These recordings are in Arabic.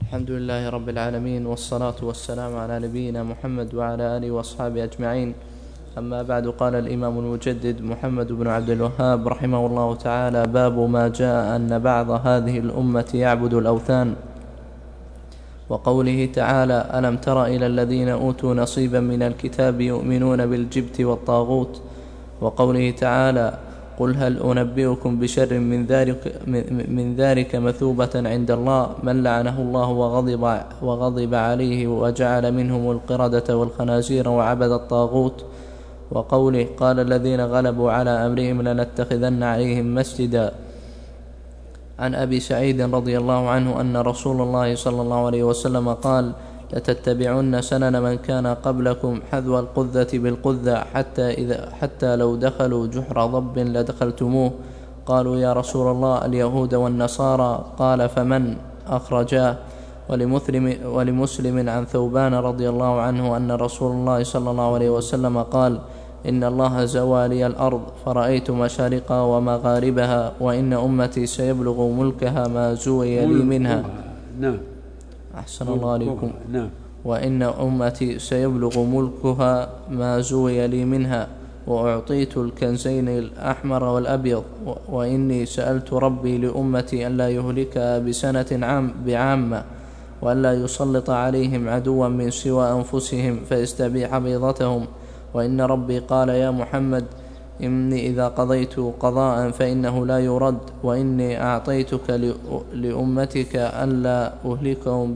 الحمد لله رب العالمين، والصلاة والسلام على نبينا محمد وعلى آله وأصحابه أجمعين. أما بعد، قال الإمام المجدد محمد بن عبد الوهاب رحمه الله تعالى: باب ما جاء أن بعض هذه الأمة يعبد الأوثان. وقوله تعالى: ألم تر إلى الذين أوتوا نصيبا من الكتاب يؤمنون بالجبت والطاغوت. وقوله تعالى: قل هل أنبئكم بشر من ذلك مثوبة عند الله من لعنه الله وغضب عليه وجعل منهم القردة والخنازير وعبد الطاغوت. وقوله: قال الذين غلبوا على أمرهم لنتخذن عليهم مسجدا. عن أبي سعيد رضي الله عنه أن رسول الله صلى الله عليه وسلم قال: لتتبعن سنن من كان قبلكم حذو القذة بالقذة حتى لو دخلوا جحر ضب لدخلتموه. قالوا: يا رسول الله اليهود والنصارى. قال: فمن؟ أخرجاه. ولمسلم عن ثوبان رضي الله عنه أن رسول الله صلى الله عليه وسلم قال: إن الله زوى لي الأرض فرأيت مشارقها ومغاربها، وإن أمتي سيبلغ ملكها ما زوي لي منها. نعم. أحسن الله عليكم. نعم. وإن أمتي سيبلغ ملكها ما زوي لي منها، وأعطيت الكنزين الأحمر والأبيض، وإني سألت ربي لأمتي أن لا يهلكها بسنة بعامة، وأن لا يسلط عليهم عدوا من سوى أنفسهم فيستبيح بيضتهم. وإن ربي قال: يا محمد، إني إذا قضيت قضاء فإنه لا يرد، وإني أعطيتك لأمتك أن لا أهلكهم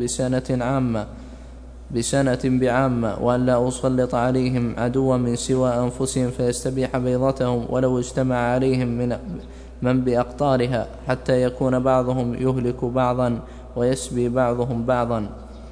بسنة بعامة، وأن لا أسلط عليهم عدوا من سوى أنفسهم فيستبيح بيضتهم، ولو اجتمع عليهم من بأقطارها، حتى يكون بعضهم يهلك بعضا ويسبي بعضهم بعضا.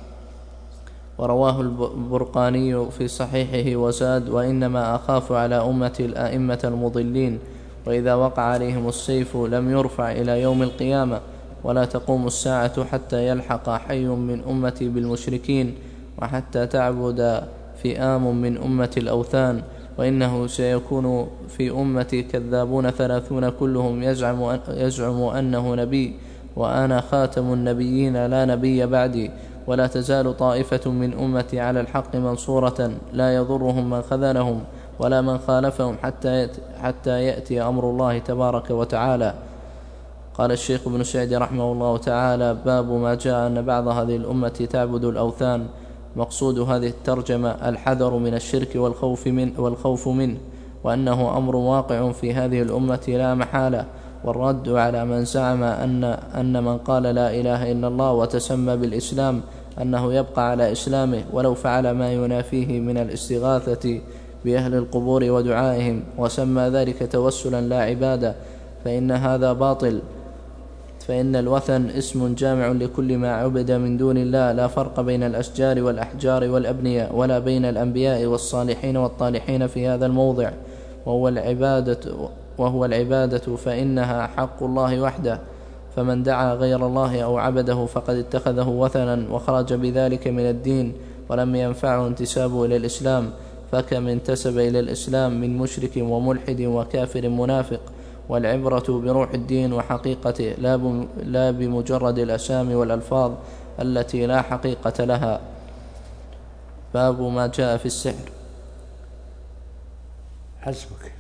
ورواه البرقاني في صحيحه وزاد: وإنما أخاف على أمتي الأئمة المضلين، وإذا وقع عليهم السيف لم يرفع إلى يوم القيامة، ولا تقوم الساعة حتى يلحق حي من أمتي بالمشركين، وحتى تعبد فئام من أمة الأوثان. وإنه سيكون في أمتي كذابون 30 كلهم يزعم أنه نبي، وأنا خاتم النبيين لا نبي بعدي. ولا تزال طائفة من أمتي على الحق منصورة، لا يضرهم من خذلهم ولا من خالفهم حتى يأتي أمر الله تبارك وتعالى. قال الشيخ ابن سعد رحمه الله تعالى: باب ما جاء أن بعض هذه الأمة تعبد الأوثان. مقصود هذه الترجمة الحذر من الشرك والخوف منه، وأنه أمر واقع في هذه الأمة لا محالة، والرد على من زعم أن من قال لا إله إلا الله وتسمى بالإسلام أنه يبقى على إسلامه ولو فعل ما ينافيه من الاستغاثة بأهل القبور ودعائهم، وسمى ذلك توسلا لا عبادة، فإن هذا باطل. فإن الوثن اسم جامع لكل ما عبد من دون الله، لا فرق بين الأشجار والأحجار والأبنياء، ولا بين الأنبياء والصالحين والطالحين في هذا الموضع، وهو العبادة فإنها حق الله وحده، فمن دعا غير الله أو عبده فقد اتخذه وثنا وخرج بذلك من الدين، ولم ينفعه انتسابه إلى الإسلام، فكم انتسب إلى الإسلام من مشرك وملحد وكافر منافق. والعبرة بروح الدين وحقيقته، لا بمجرد الأسامي والألفاظ التي لا حقيقة لها. باب ما جاء في السحر. حسبك.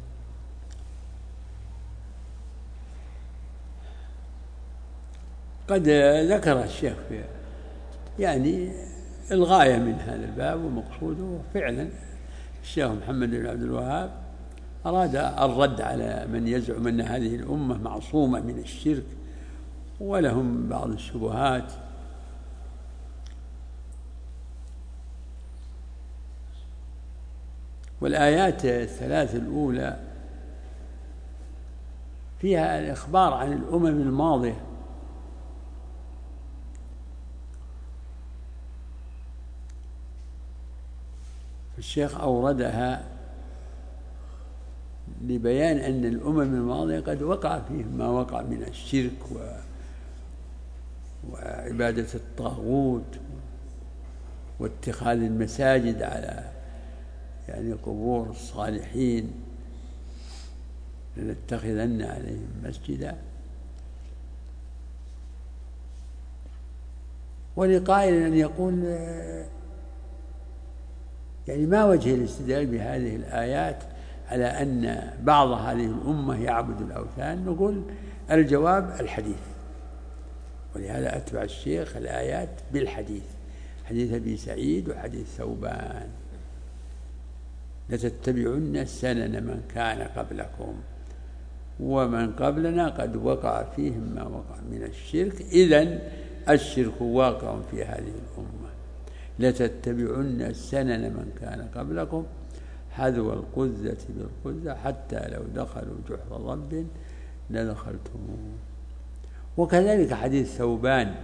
قد ذكر الشيخ يعني الغاية من هذا الباب ومقصوده. فعلا الشيخ محمد بن عبد الوهاب أراد الرد على من يزعم أن هذه الأمة معصومة من الشرك ولهم بعض الشبهات. والآيات الثلاث الأولى فيها الإخبار عن الأمم الماضية، الشيخ أوردها لبيان أن الأمم الماضية قد وقع فيهم ما وقع من الشرك وعبادة الطاغوت واتخاذ المساجد على يعني قبور الصالحين، لنتخذن عليهم مسجدا. ولقائل أن يقول يعني ما وجه الاستدلال بهذه الآيات على أن بعض هذه الأمة يعبد الأوثان؟ نقول الجواب الحديث، ولهذا أتبع الشيخ الآيات بالحديث، حديث أبي سعيد وحديث ثوبان: لتتبعن سنن من كان قبلكم ومن قبلنا قد وقع فيهم ما وقع من الشرك، إذن الشرك واقع في هذه الأمة. لتتبعن سنن من كان قبلكم حذو القذة بالقذة حتى لو دخلوا جحر رب لدخلتموه. وكذلك حديث ثوبان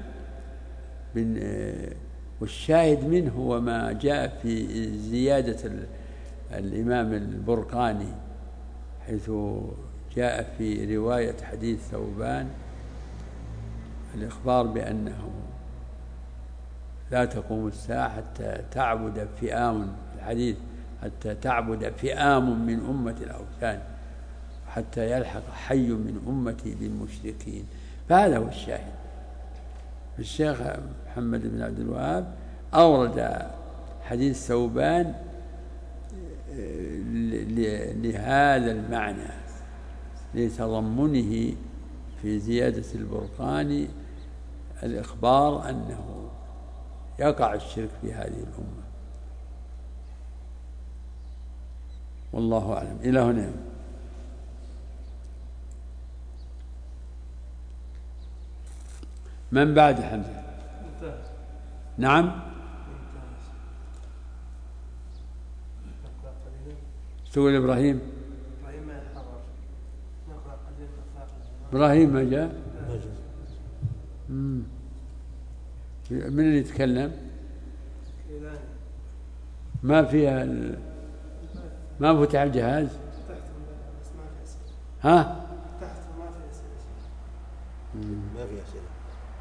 والشاهد منه هو ما جاء في زيادة الإمام البرقاني، حيث جاء في رواية حديث ثوبان الإخبار بأنه لا تقوم الساعة حتى تعبد فئام، الحديث حتى تعبد فئام من أمة الأوثان حتى يلحق حي من أمتي بالمشركين. فهذا هو الشاهد. الشيخ محمد بن عبد الوهاب أورد حديث ثوبان لهذا المعنى، لتضمنه في زيادة البرقاني الإخبار أنه يقع الشرك في هذه الأمة. والله أعلم. إلى هنا. من بعد حمزة؟ نعم. تقول إبراهيم؟ إبراهيم ما جاء؟ من اللي يتكلم؟ ما فيها ما فتح الجهاز؟ ها؟ ما في أسئلة.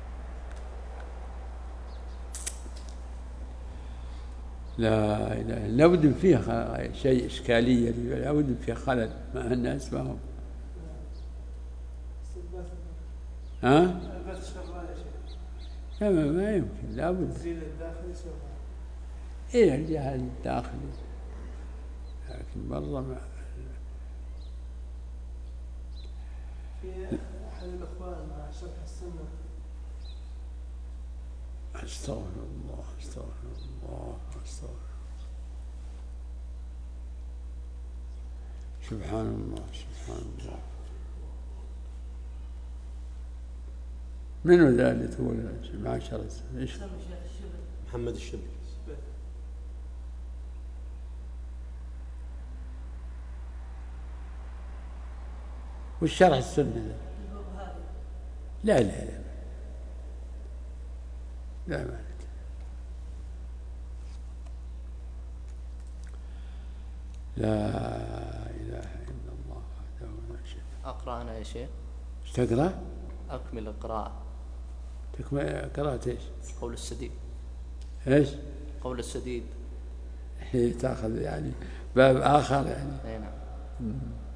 لا إله، لابد فيها شيء إشكالية، لابد فيها خلل مع الناس ما هم. ها؟ ما يمكن، لابد إيه الجهاز الداخلي، لكن برا ما. في أحد الأخوان مع شرح السنة. استغفر الله استغفر الله استغفر. سبحان الله سبحان الله. من ذا اللي تقول معاشر ايش؟ محمد الشبل. والشرح السنة لا لا لا لا ما لا إله إلا الله وحده لا شريك له. أقرأ أنا يا شيخ؟ ايش تقرأ؟ أكمل القراءة. تكمل قراءة ايش؟ قول السديد. ايش؟ قول السديد. تأخذ يعني باب آخر يعني. أي نعم.